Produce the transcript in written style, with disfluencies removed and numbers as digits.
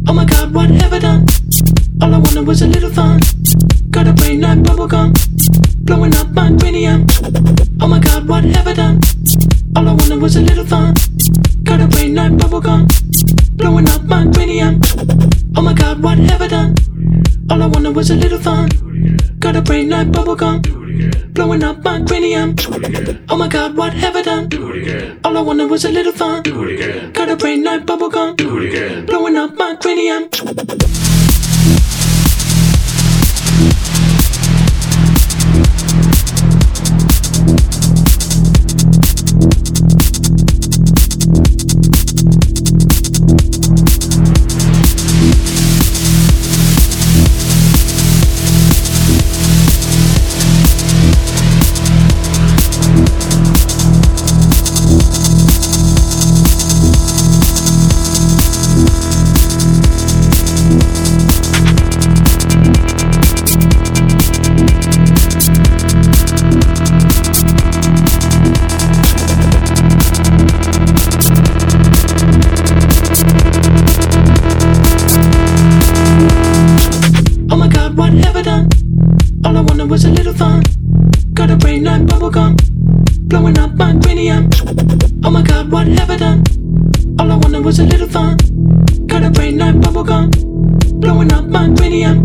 Oh my God, what have I done? All I wanted was a little fun. Got a brain like bubblegum, blowing up my cranium. Oh my God, what have I done? All I wanted was a little fun. Got a brain like bubblegum, blowing up my cranium. Oh my God, what have I done? All I wanted was a little fun. Got a brain like bubblegum, blowing up my cranium. Oh my God, what have I done? All I wanted was a little fun. Got a brain like bubblegum, blowing up my cranium. What have I done? All I wanted was a little fun. Got a brain like bubblegum, blowing up my cranium. Oh my God, what have I done? All I wanted was a little fun. Got a brain like bubblegum, blowing up my cranium.